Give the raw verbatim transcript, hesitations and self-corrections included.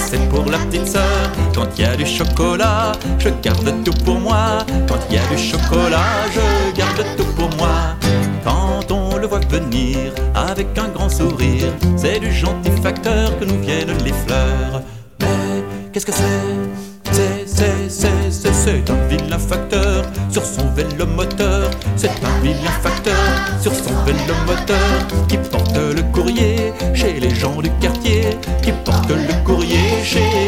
c'est pour la petite sœur. Quand il y a du chocolat, je garde tout pour moi. Quand il y a du chocolat, je garde tout pour moi. Quand on le voit venir avec un grand sourire, c'est du gentil facteur que nous viennent les fleurs. Mais qu'est-ce que c'est? C'est, c'est, c'est, c'est, c'est un vilain facteur sur son vélomoteur. C'est un vilain facteur sur son vélomoteur qui porte le courrier chez les gens du quartier, qui porte le courrier chez